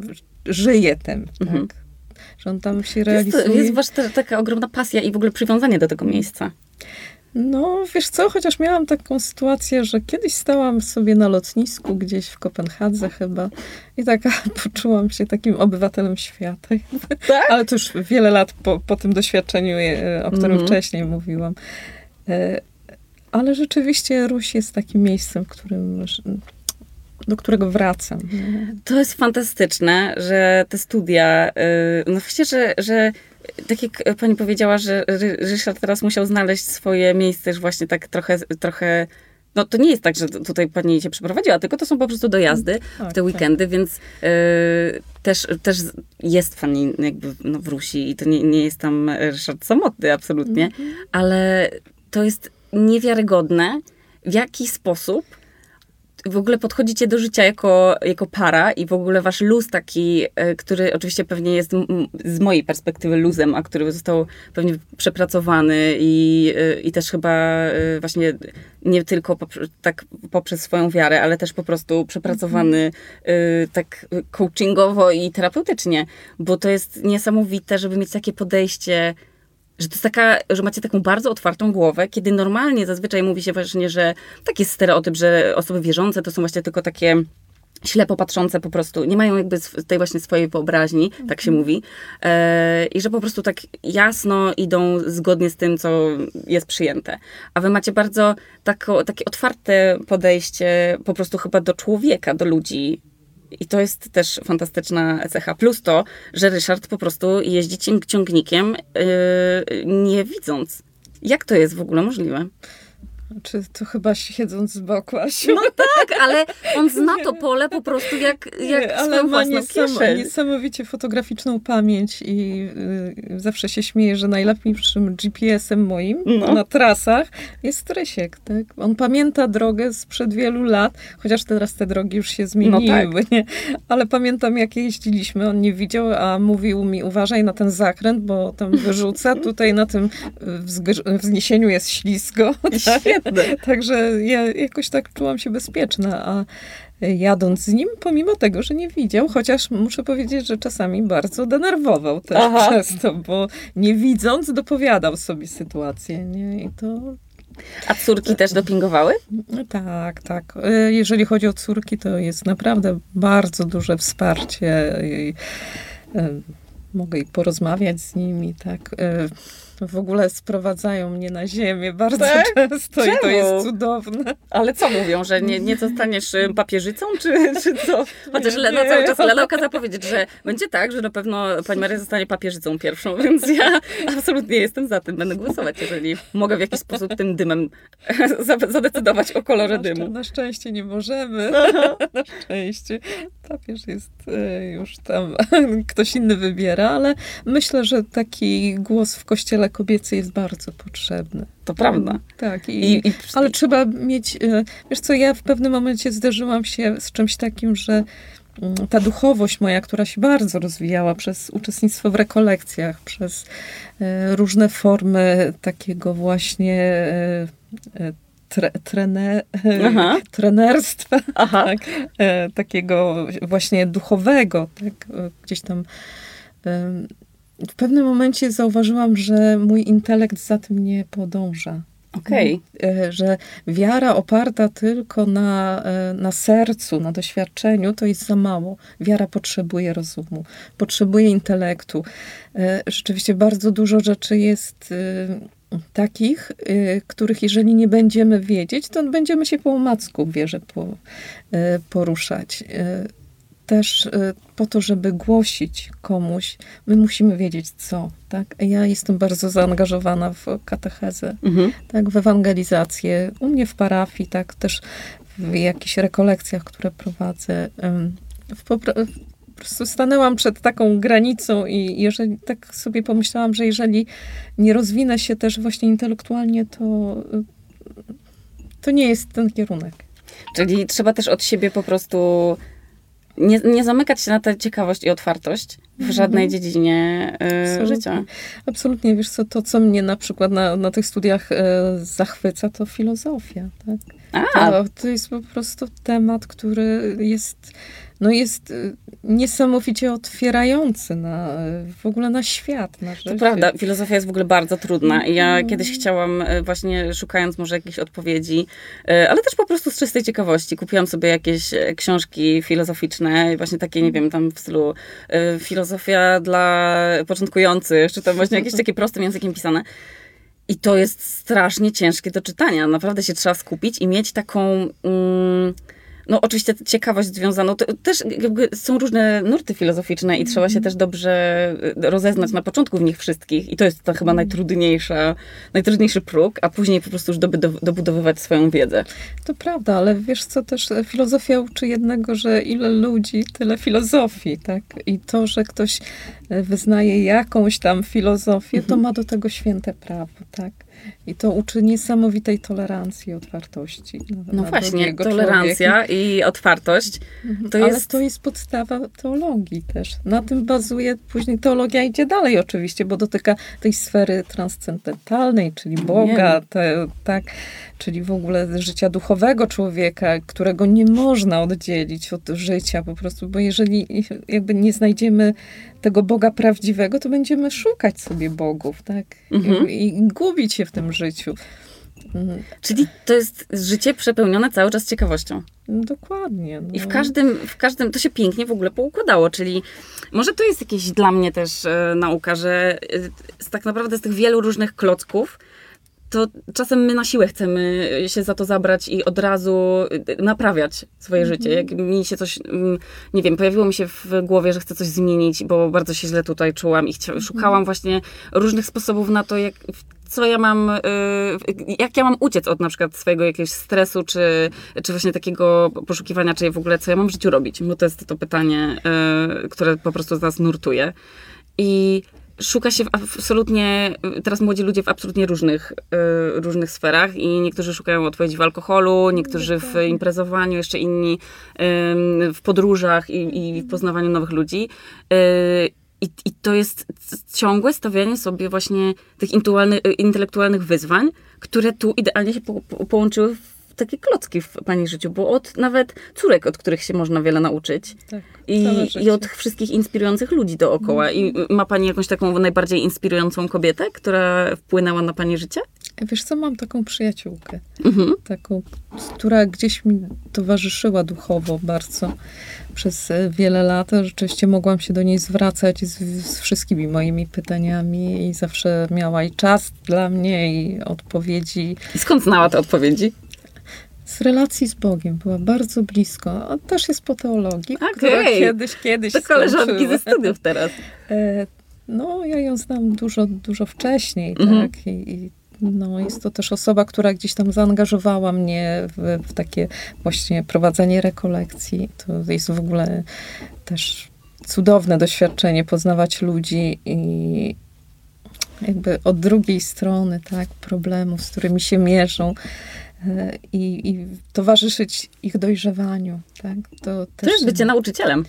żyje tym, Mhm. tak? Że on tam się Jest, realizuje. jest wasza ta- taka ogromna pasja i w ogóle przywiązanie do tego miejsca. No, wiesz co, chociaż miałam taką sytuację, że kiedyś stałam sobie na lotnisku gdzieś w Kopenhadze chyba i taka poczułam się takim obywatelem świata. Tak? Ale to już wiele lat po, po tym doświadczeniu, e, o którym Mhm. wcześniej mówiłam. E, Ale rzeczywiście Ruś jest takim miejscem, w którym, do którego wracam. To jest fantastyczne, że te studia, y, no właściwie, że, że tak jak pani powiedziała, że Ry- Ryszard teraz musiał znaleźć swoje miejsce już właśnie tak trochę, trochę, no to nie jest tak, że tutaj pani się przeprowadziła, tylko to są po prostu dojazdy Tak, w te weekendy, więc y, też, też jest pani jakby no, w Rusi i to nie, nie jest tam Ryszard samotny absolutnie, ale to jest niewiarygodne, w jaki sposób w ogóle podchodzicie do życia jako, jako para i w ogóle wasz luz taki, e, który oczywiście pewnie jest m, z mojej perspektywy luzem, a który został pewnie przepracowany i, e, i też chyba e, właśnie nie tylko poprze, tak poprzez swoją wiarę, ale też po prostu przepracowany e, tak coachingowo i terapeutycznie, bo to jest niesamowite, żeby mieć takie podejście, że to jest taka, że macie taką bardzo otwartą głowę, kiedy normalnie zazwyczaj mówi się właśnie, że taki jest stereotyp, że osoby wierzące to są właśnie tylko takie ślepo patrzące po prostu, nie mają jakby sw- tej właśnie swojej wyobraźni, tak się mówi. E, I że po prostu tak jasno idą zgodnie z tym, co jest przyjęte. A wy macie bardzo tako, takie otwarte podejście po prostu chyba do człowieka, do ludzi. I to jest też fantastyczna cecha. Plus to, że Ryszard po prostu jeździ ciąg- ciągnikiem, yy, nie widząc. Jak to jest w ogóle możliwe? Czy to chyba siedząc z boku, Asiu? No tak, ale on zna to pole po prostu jak, jak ale swoją ma własną niesam, kieszeń. niesamowicie fotograficzną pamięć i y, zawsze się śmieję, że najlepszym G P S-em moim No. na trasach jest Rysiek. Tak? On pamięta drogę sprzed wielu lat, chociaż teraz te drogi już się zmieniły, No tak. nie? Ale pamiętam, jak jeździliśmy, on nie widział, a mówił mi, uważaj na ten zakręt, bo tam wyrzuca, tutaj na tym wzg- wzniesieniu jest ślisko. Tak? Świetne. Także ja jakoś tak czułam się bezpieczna, a jadąc z nim, pomimo tego, że nie widział, chociaż muszę powiedzieć, że czasami bardzo denerwował też Aha. przez to, bo nie widząc dopowiadał sobie sytuację, nie? I to A córki też dopingowały? no tak, tak. E, Jeżeli chodzi o córki, to jest naprawdę bardzo duże wsparcie i e, mogę i porozmawiać z nimi, tak. E, W ogóle sprowadzają mnie na ziemię bardzo Tak? często i to Czemu? jest cudowne. Ale co mówią, że nie, nie zostaniesz y, papieżycą, czy, czy co? Chociaż Nie, Lena nie. cały czas, Lena okazała powiedzieć, że będzie tak, że na pewno pani Maria zostanie papieżycą pierwszą, więc ja absolutnie jestem za tym. Będę głosować, jeżeli mogę w jakiś sposób tym dymem za- zadecydować o kolorze Na, dymu. szczę- na szczęście nie możemy. Na szczęście. Papież jest e, już tam, ktoś inny wybiera, ale myślę, że taki głos w kościele kobiecy jest bardzo potrzebny. To prawda. Tak. I, I, i, ale trzeba mieć, e, wiesz co, ja w pewnym momencie zderzyłam się z czymś takim, że mm, ta duchowość moja, która się bardzo rozwijała przez uczestnictwo w rekolekcjach, przez e, różne formy takiego właśnie e, e, tre, trene, Aha. trenerstwa, Aha. tak, e, takiego właśnie duchowego, tak, e, gdzieś tam e, w pewnym momencie zauważyłam, że mój intelekt za tym nie podąża. Okej. E, Że wiara oparta tylko na, e, na sercu, na doświadczeniu, to jest za mało. Wiara potrzebuje rozumu, potrzebuje intelektu. E, Rzeczywiście bardzo dużo rzeczy jest takich, y, których jeżeli nie będziemy wiedzieć, to będziemy się po omacku w wierze po, y, poruszać. Y, też y, po to, żeby głosić komuś, my musimy wiedzieć co, tak? Ja jestem bardzo zaangażowana w katechezę, Mhm. tak, w ewangelizację. U mnie w parafii, tak, też w jakichś rekolekcjach, które prowadzę. Ym, w popra- po prostu stanęłam przed taką granicą i jeżeli tak sobie pomyślałam, że jeżeli nie rozwinę się też właśnie intelektualnie, to, to nie jest ten kierunek. Czyli trzeba też od siebie po prostu nie, nie zamykać się na tę ciekawość i otwartość w żadnej Mhm. dziedzinie y, Absolutnie. życia. Absolutnie, wiesz co, to co mnie na przykład na, na tych studiach e, zachwyca, to filozofia, tak? A, To, to jest po prostu temat, który jest, no jest y, niesamowicie otwierający na, y, w ogóle na świat, na życie. to prawda, filozofia jest w ogóle bardzo trudna i ja Mhm. kiedyś chciałam, e, właśnie szukając może jakichś odpowiedzi, e, ale też po prostu z czystej ciekawości, kupiłam sobie jakieś e, książki filozoficzne, właśnie takie, nie wiem, tam w stylu e, filozofia dla początkujących, czy tam właśnie jakieś takie prostym językiem pisane. I to jest strasznie ciężkie do czytania. Naprawdę się trzeba skupić i mieć taką... Mm, no oczywiście ciekawość związaną, to też jakby są różne nurty filozoficzne i trzeba się też dobrze rozeznać na początku w nich wszystkich i to jest ta chyba najtrudniejsza, najtrudniejszy próg, a później po prostu już doby- dobudowywać swoją wiedzę. To prawda, ale wiesz co, też filozofia uczy jednego, że ile ludzi, tyle filozofii, tak? I to, że ktoś wyznaje jakąś tam filozofię, to ma do tego święte prawo, tak? I to uczy niesamowitej tolerancji i otwartości. Na, No na właśnie, drugiego tolerancja człowieka. i otwartość to Ale jest... to jest podstawa teologii też. Na tym bazuje, później teologia idzie dalej oczywiście, bo dotyka tej sfery transcendentalnej, czyli Boga, te, tak, czyli w ogóle życia duchowego człowieka, którego nie można oddzielić od życia po prostu, bo jeżeli jakby nie znajdziemy tego Boga prawdziwego, to będziemy szukać sobie bogów, tak? Mhm. I, I gubić się w tym życiu. Mm, Czyli to jest życie przepełnione cały czas ciekawością. Dokładnie. No. I w każdym, w każdym, to się pięknie w ogóle poukładało, czyli może to jest jakieś dla mnie też e, nauka, że e, tak naprawdę z tych wielu różnych klocków, to czasem my na siłę chcemy się za to zabrać i od razu e, naprawiać swoje Mhm. życie. Jak mi się coś, mm, nie wiem, pojawiło mi się w głowie, że chcę coś zmienić, bo bardzo się źle tutaj czułam i chcia- szukałam właśnie różnych sposobów na to, jak co ja mam, y, jak ja mam uciec od na przykład swojego jakiegoś stresu, czy, czy właśnie takiego poszukiwania, czy w ogóle co ja mam w życiu robić, bo to jest to pytanie, y, które po prostu z nas nurtuje. I szuka się w absolutnie, teraz młodzi ludzie w absolutnie różnych, y, różnych sferach i niektórzy szukają odpowiedzi w alkoholu, niektórzy w imprezowaniu, jeszcze inni y, w podróżach i, i w poznawaniu nowych ludzi. Y, I, I to jest ciągłe stawianie sobie właśnie tych intelektualnych wyzwań, które tu idealnie się po, po, połączyły w takie klocki w pani życiu, bo od nawet córek, od których się można wiele nauczyć. Tak, I, całe życie. I od wszystkich inspirujących ludzi dookoła. I ma pani jakąś taką najbardziej inspirującą kobietę, która wpłynęła na pani życie? Wiesz co, mam taką przyjaciółkę, Mhm. taką, która gdzieś mi towarzyszyła duchowo bardzo przez wiele lat. Rzeczywiście mogłam się do niej zwracać z, z wszystkimi moimi pytaniami i zawsze miała i czas dla mnie, i odpowiedzi. I skąd znała te odpowiedzi? Z relacji z Bogiem była bardzo blisko. A też jest po teologii, Okej. która kiedyś, kiedyś To koleżanki skończyła. ze studiów teraz. E, No, ja ją znam dużo, dużo wcześniej, Mhm. tak? I, i no, jest to też osoba, która gdzieś tam zaangażowała mnie w, w takie właśnie prowadzenie rekolekcji. To jest w ogóle też cudowne doświadczenie, poznawać ludzi i jakby od drugiej strony, tak, problemów, z którymi się mierzą. e, I, i towarzyszyć ich dojrzewaniu, tak? To, To też jest bycie nauczycielem.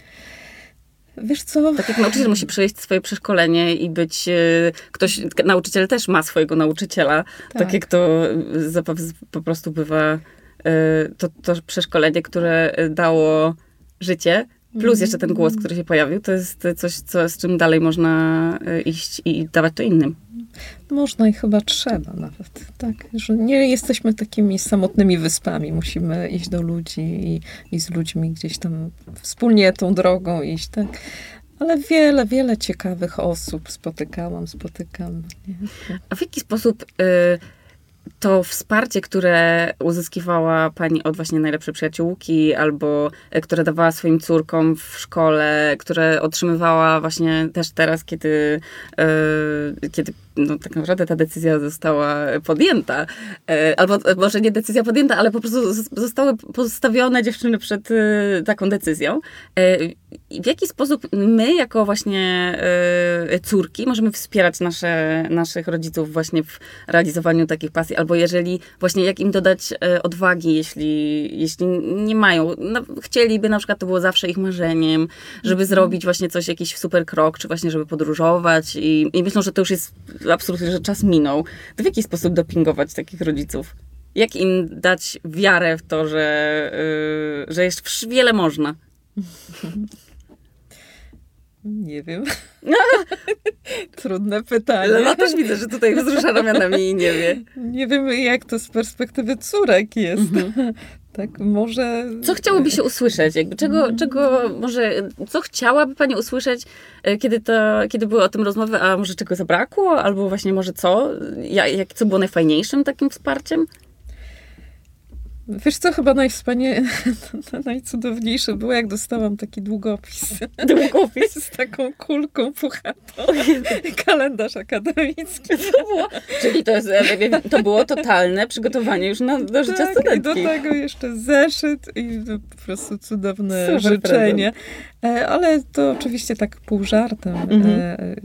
Wiesz co? Tak jak nauczyciel musi przejść swoje przeszkolenie i być e, ktoś, nauczyciel też ma swojego nauczyciela. Tak, Tak. jak to e, zapo- po prostu bywa e, to, to przeszkolenie, które dało życie, plus jeszcze ten głos, który się pojawił, to jest coś, co, z czym dalej można e, iść i dawać to innym. Można i chyba trzeba nawet, tak? Że nie jesteśmy takimi samotnymi wyspami. Musimy iść do ludzi i, i z ludźmi gdzieś tam wspólnie tą drogą iść, tak? Ale wiele, wiele ciekawych osób spotykałam, spotykam. Nie? A w jaki sposób y, to wsparcie, które uzyskiwała pani od właśnie najlepszej przyjaciółki, albo y, które dawała swoim córkom w szkole, które otrzymywała właśnie też teraz, kiedy, y, kiedy no, tak naprawdę ta decyzja została podjęta, y, albo może nie decyzja podjęta, ale po prostu z- zostały postawione dziewczyny przed y, taką decyzją. Y, i w jaki sposób my, jako właśnie y, córki, możemy wspierać nasze, naszych rodziców właśnie w realizowaniu takich pasji, albo jeżeli właśnie jak im dodać y, odwagi, jeśli, jeśli nie mają, no, chcieliby, na przykład to było zawsze ich marzeniem, żeby Mhm. zrobić właśnie coś, jakiś super krok, czy właśnie żeby podróżować i, i myślą, że to już jest absolutnie, że czas minął. To w jaki sposób dopingować takich rodziców? Jak im dać wiarę w to, że, y, że jeszcze wiele można? Nie wiem. Trudne pytanie. No też widzę, że tutaj wzrusza ramionami i nie wie. Nie wiem, jak to z perspektywy córek jest. Tak, może... Co chciałoby się usłyszeć? Jakby czego, czego może, co chciałaby pani usłyszeć, e, kiedy, to, kiedy były o tym rozmowy, a może czego zabrakło? Albo właśnie może co? Ja, jak, co było najfajniejszym takim wsparciem? Wiesz co, chyba najwspania... najcudowniejsze było, jak dostałam taki długopis. Długopis? Z taką kulką puchatą. Kalendarz akademicki. To było, czyli to, jest, e, to było totalne przygotowanie już na, do życia Tak, i studentki. do tego jeszcze zeszyt i po prostu cudowne Super życzenie. E, Ale to oczywiście tak pół żartem. Mhm. E,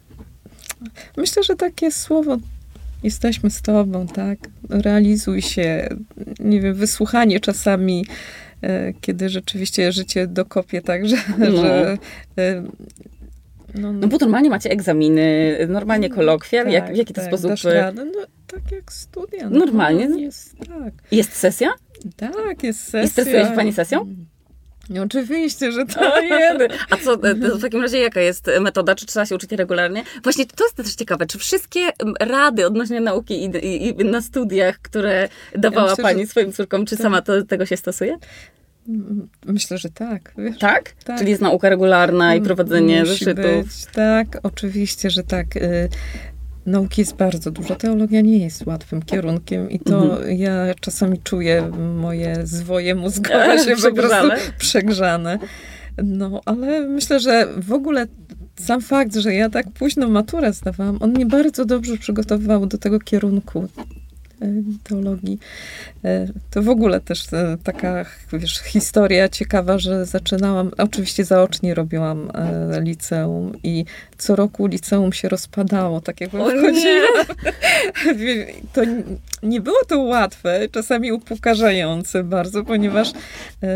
Myślę, że takie słowo jesteśmy z tobą, tak? Realizuj się. Nie wiem, wysłuchanie czasami, e, kiedy rzeczywiście życie dokopie tak, że... No. że e, no, No bo normalnie macie egzaminy, normalnie kolokwium. Jak, w jaki to tak, sposób? dasz radę. No, tak jak studia. Normalnie? No, jest, tak. Jest sesja? Tak, jest sesja. I stresuje się pani sesją? No, oczywiście, że tak. O jedy. A co, to w takim razie jaka jest metoda? Czy trzeba się uczyć regularnie? Właśnie to jest też ciekawe. Czy wszystkie rady odnośnie nauki i, i, i na studiach, które dawała myślę, pani że- swoim córkom, czy tak. sama to, tego się stosuje? Myślę, że tak. Wiesz? Tak? Tak. Czyli jest nauka regularna i prowadzenie Musi zeszytów. być, tak, oczywiście, że tak. Y, Nauki jest bardzo dużo. Teologia nie jest łatwym kierunkiem i to Mhm. ja czasami czuję moje zwoje mózgowe się po prostu Przegrzane. przegrzane. No, ale myślę, że w ogóle sam fakt, że ja tak późno maturę zdawałam, on mnie bardzo dobrze przygotowywał do tego kierunku y, teologii. Y, To w ogóle też y, taka, wiesz, historia ciekawa, że zaczynałam, oczywiście zaocznie robiłam y, liceum i co roku liceum się rozpadało, tak jakbym O nie! wchodziłam. To n- nie było to łatwe, czasami upokarzające bardzo, ponieważ y,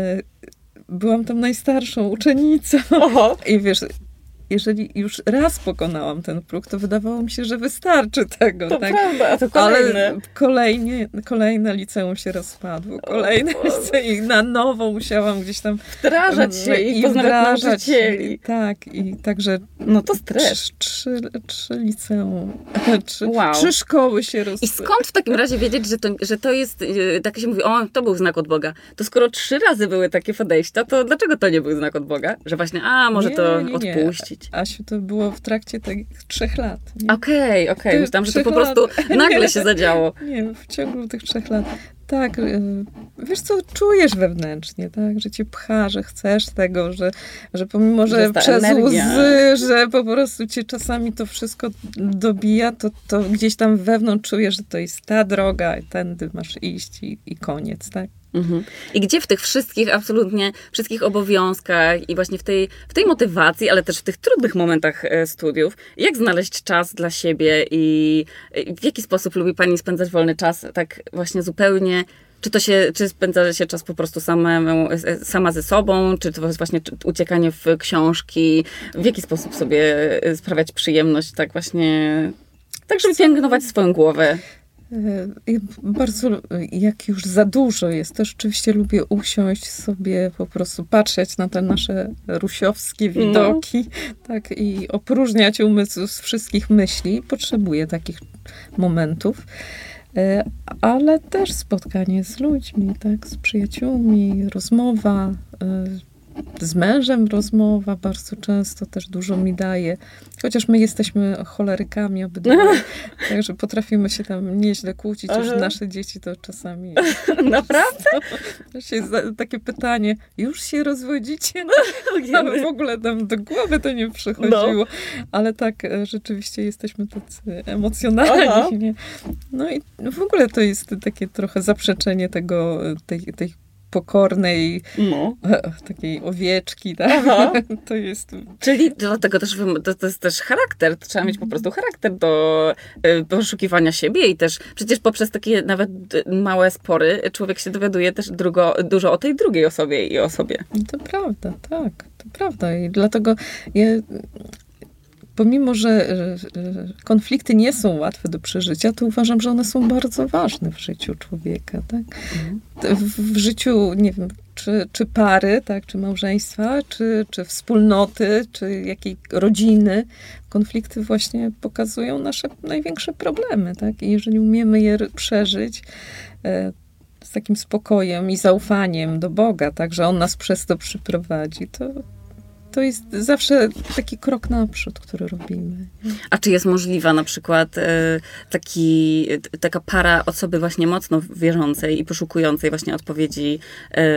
byłam tam najstarszą uczennicą. Oho. I wiesz, jeżeli już raz pokonałam ten próg, to wydawało mi się, że wystarczy tego, To tak? prawda, a to kolejne. Ale kolejnie, kolejne liceum się rozpadło, kolejne liceum i na nowo musiałam gdzieś tam Wdrażać się i, i poznawać wdrażać. nauczycieli. Tak, i także No to stres. trzy, trzy, trzy liceum, trzy, Wow. trzy szkoły się I rozpadły. skąd w takim razie wiedzieć, że to, że to jest, yy, tak się mówi, o, to był znak od Boga. To skoro trzy razy były takie podejścia, to dlaczego to nie był znak od Boga? Że właśnie, a, może Nie, to nie, nie. odpuścić. Asiu, to było w trakcie tych trzech lat. Nie? Okej, okej. Ty- Myślałam, że to trzech po prostu lat. nagle Nie. się zadziało. Nie, w ciągu tych trzech lat. Tak, y, wiesz co, czujesz wewnętrznie, tak, że cię pcha, że chcesz tego, że, że pomimo, Że że jest ta przez energia. łzy, że po prostu cię czasami to wszystko dobija, to, to gdzieś tam wewnątrz czujesz, że to jest ta droga, i tędy masz iść i, i koniec, tak? Mhm. I gdzie w tych wszystkich, absolutnie wszystkich obowiązkach i właśnie w tej, w tej motywacji, ale też w tych trudnych momentach e, studiów, jak znaleźć czas dla siebie i i w jaki sposób lubi pani spędzać wolny czas tak właśnie zupełnie? Czy to się, czy spędza się czas po prostu samemu, e, sama ze sobą, czy to jest właśnie czy- uciekanie w książki? W jaki sposób sobie e, sprawiać przyjemność tak właśnie, tak żeby pielęgnować swoją głowę? Ja bardzo, jak już za dużo jest, to rzeczywiście lubię usiąść sobie, po prostu patrzeć na te nasze rusiowskie widoki, tak, i opróżniać umysł z wszystkich myśli. Potrzebuję takich momentów, E, ale też spotkanie z ludźmi, tak, z przyjaciółmi, rozmowa, e, z mężem rozmowa bardzo często też dużo mi daje. Chociaż my jesteśmy cholerykami obydwoje, także potrafimy się tam nieźle kłócić. Już Aha. nasze dzieci to czasami... Naprawdę? To się za- takie pytanie, już się rozwodzicie? Ale w ogóle tam do głowy to nie przychodziło. No. Ale tak, e, rzeczywiście jesteśmy tacy emocjonalni. Aha. Nie? No i w ogóle to jest takie trochę zaprzeczenie tego, tej, tej pokornej No. e, takiej owieczki, tak? Aha. To jest... Czyli dlatego też wym- to, to jest też charakter. Trzeba mieć po prostu charakter do y, poszukiwania siebie i też przecież poprzez takie nawet y, małe spory człowiek się dowiaduje też drugo, dużo o tej drugiej osobie i o sobie. To prawda, tak, to prawda. I dlatego ja, pomimo, że e, e, konflikty nie są łatwe do przeżycia, to uważam, że one są bardzo ważne w życiu człowieka, tak? W, w życiu, nie wiem, czy, czy pary, tak, czy małżeństwa, czy, czy wspólnoty, czy jakiej rodziny. Konflikty właśnie pokazują nasze największe problemy, tak? I jeżeli umiemy je r- przeżyć e, z takim spokojem i zaufaniem do Boga, tak, że On nas przez to przyprowadzi, to, to jest zawsze taki krok naprzód, który robimy. A czy jest możliwa na przykład y, taki, t- taka para osoby właśnie mocno wierzącej i poszukującej właśnie odpowiedzi y,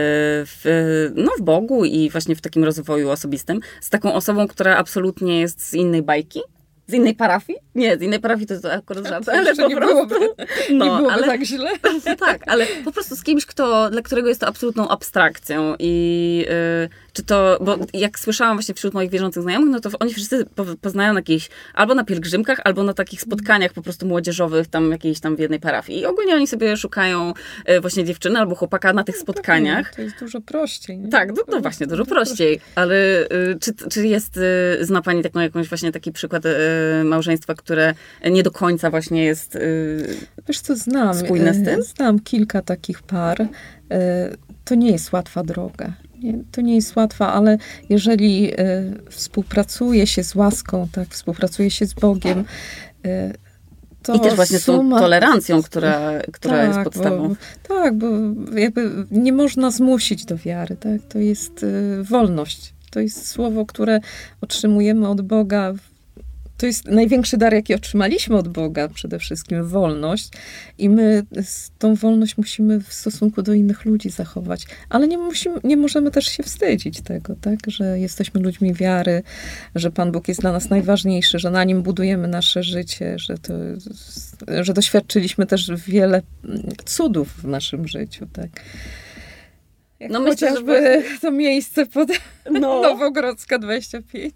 w, no, w Bogu i właśnie w takim rozwoju osobistym z taką osobą, która absolutnie jest z innej bajki? Z innej parafii? Nie, z innej parafii to, to akurat żart, To ale jeszcze po nie prostu... byłoby, No, nie byłoby ale- tak źle. Tak, ale po prostu z kimś, kto, dla którego jest to absolutną abstrakcją i y, czy to, bo jak słyszałam właśnie wśród moich wierzących znajomych, no to oni wszyscy po, poznają na jakichś, albo na pielgrzymkach, albo na takich spotkaniach po prostu młodzieżowych, tam jakiejś tam w jednej parafii. I ogólnie oni sobie szukają y, właśnie dziewczyny albo chłopaka na tych spotkaniach. To jest dużo prościej. Nie? Tak, no, no właśnie, dużo prościej. Ale y, czy, czy jest, y, zna Pani taką jakąś właśnie taki przykład y, małżeństwa, które nie do końca właśnie jest... Y, Wiesz co, znam. Spójne z e, tym? Znam kilka takich par. E, To nie jest łatwa droga. Nie, to nie jest łatwa, ale jeżeli e, współpracuje się z łaską, tak, współpracuje się z Bogiem, e, to I też właśnie z tą suma... tolerancją, która, która tak, jest podstawą. Bo, tak, bo jakby nie można zmusić do wiary, tak? To jest e, wolność. To jest słowo, które otrzymujemy od Boga. To jest największy dar, jaki otrzymaliśmy od Boga, przede wszystkim wolność. I my z- tą wolność musimy w stosunku do innych ludzi zachować. Ale nie, musimy, nie możemy też się wstydzić tego, tak? Że jesteśmy ludźmi wiary, że Pan Bóg jest dla nas najważniejszy, że na Nim budujemy nasze życie, że, to, że doświadczyliśmy też wiele cudów w naszym życiu, tak? Jak No myślę, że chociażby to miejsce pod No. Nowogrodzka dwadzieścia pięć.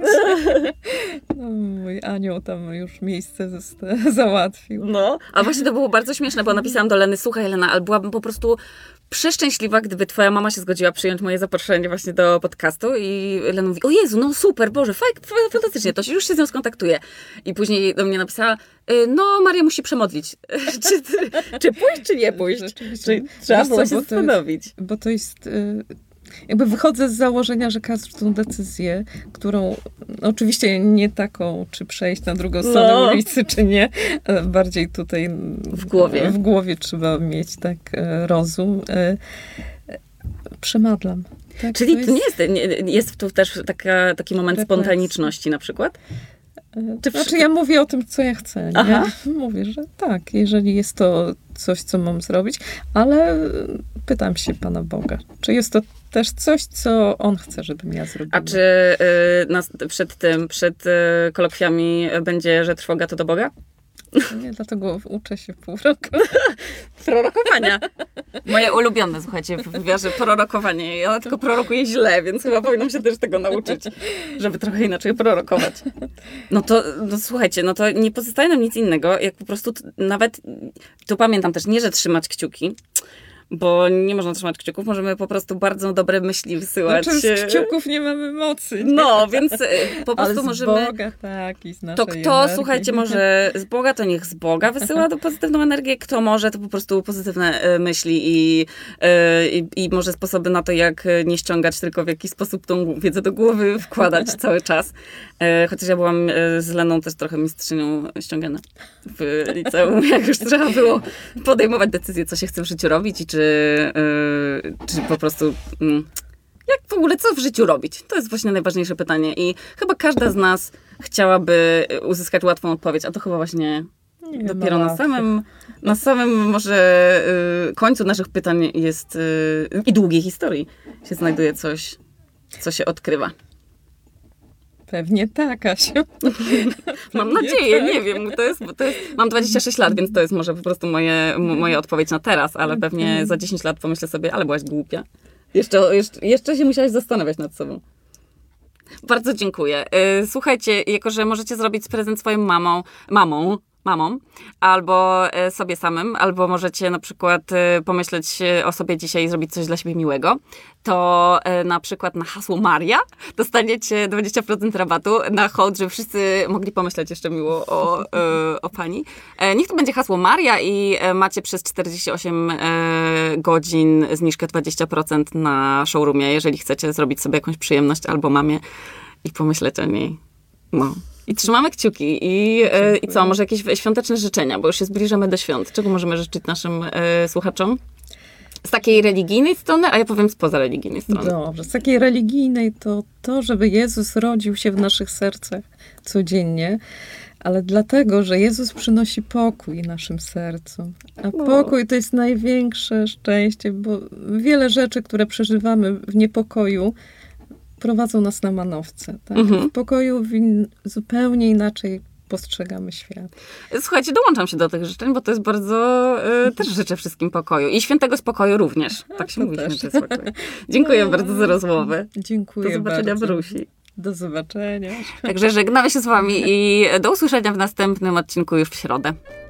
No, mój anioł tam już miejsce zosta- załatwił. No, a właśnie to było bardzo śmieszne, bo napisałam do Leny, słuchaj Lena, ale byłabym po prostu przeszczęśliwa, gdyby twoja mama się zgodziła przyjąć moje zaproszenie właśnie do podcastu i Lena mówi, o Jezu, no super, Boże, fajnie, fantastycznie, to się, już się z nią skontaktuję. I później do mnie napisała, y, no Maria musi przemodlić. czy, czy pójść, czy nie pójść? Rzeczywiście. Czy trzeba Wiesz co, było się bo to jest- zastanowić. Bo to jest... y, Jakby wychodzę z założenia, że każdą decyzję, którą no, oczywiście nie taką, czy przejść na drugą stronę No. ulicy, czy nie, ale bardziej tutaj W głowie. w głowie trzeba mieć tak e, rozum. E, e, Przemadlam. Tak, Czyli to to nie jest, nie, nie jest tu też taka, taki moment Refleksja. spontaniczności na przykład? E, Czy Znaczy przy- ja mówię o tym, co ja chcę. Nie? Aha. Mówię, że tak, jeżeli jest to coś, co mam zrobić, ale pytam się Pana Boga, czy jest to też coś, co On chce, żebym ja zrobiła. A czy y, nas, przed tym, przed y, kolokwiami będzie, że trwoga to do Boga? Nie, dlatego uczę się pół roku. Prorokowania. Moje ulubione, słuchajcie, w wywiarze prorokowanie. Ja tylko prorokuję źle, więc chyba powinnam się też tego nauczyć, żeby trochę inaczej prorokować. No to, no słuchajcie, no to nie pozostaje nam nic innego, jak po prostu t- nawet, tu pamiętam też, nie, że trzymać kciuki, bo nie można trzymać kciuków, możemy po prostu bardzo dobre myśli wysyłać. Znaczy z kciuków nie mamy mocy. Nie? No, więc y, po Ale prostu z możemy... Boga, tak, i z naszej To kto, energii. słuchajcie, może z Boga, to niech z Boga wysyła do pozytywną energię. Kto może, to po prostu pozytywne e, myśli i, e, i, i może sposoby na to, jak nie ściągać, tylko w jaki sposób tą wiedzę do głowy wkładać cały czas. E, Chociaż ja byłam e, z Leną też trochę mistrzynią ściągania w liceum, jak już trzeba było podejmować decyzję, co się chce w życiu robić i czy, e, czy po prostu... Mm, Jak w ogóle, co w życiu robić? To jest właśnie najważniejsze pytanie i chyba każda z nas chciałaby uzyskać łatwą odpowiedź, a to chyba właśnie Nie dopiero ma na łatwych. samym, na samym może y, końcu naszych pytań jest y, i długiej historii się znajduje coś, co się odkrywa. Pewnie tak, Asiu. Mam Pewnie nadzieję, tak. nie wiem, to jest, to jest, mam dwadzieścia sześć lat, więc to jest może po prostu moje, m- moja odpowiedź na teraz, ale pewnie za dziesięć lat pomyślę sobie, ale byłaś głupia. Jeszcze, jeszcze, jeszcze się musiałaś zastanawiać nad sobą. Bardzo dziękuję. Y, Słuchajcie, jako że możecie zrobić prezent swoim mamą, mamą, mamą, albo y, sobie samym, albo możecie na przykład y, pomyśleć y, o sobie dzisiaj i zrobić coś dla siebie miłego, to y, na przykład na hasło Maria dostaniecie dwadzieścia procent rabatu na hołd, żeby wszyscy mogli pomyśleć jeszcze miło o, y, o pani. E, Niech to będzie hasło Maria i e, macie przez czterdzieści osiem e, godzin zniżkę dwadzieścia procent na showroomie, jeżeli chcecie zrobić sobie jakąś przyjemność albo mamie i pomyśleć o niej. No. I trzymamy kciuki. I, e, I co, może jakieś świąteczne życzenia, bo już się zbliżamy do świąt. Czego możemy życzyć naszym e, słuchaczom? Z takiej religijnej strony, a ja powiem spoza religijnej strony. Dobrze, z takiej religijnej to to, żeby Jezus rodził się w naszych sercach codziennie, ale dlatego, że Jezus przynosi pokój naszym sercom. A pokój to jest największe szczęście, bo wiele rzeczy, które przeżywamy w niepokoju, prowadzą nas na manowce. Tak? Mhm. W pokoju win- zupełnie inaczej postrzegamy świat. Słuchajcie, dołączam się do tych życzeń, bo to jest bardzo... E, też życzę wszystkim pokoju. I świętego spokoju również. Tak się to mówi, też. święty spokój. Dziękuję bardzo za rozmowę. Dziękuję Do zobaczenia w bardzo. Rusi. Do zobaczenia. Także żegnamy się z wami i do usłyszenia w następnym odcinku już w środę.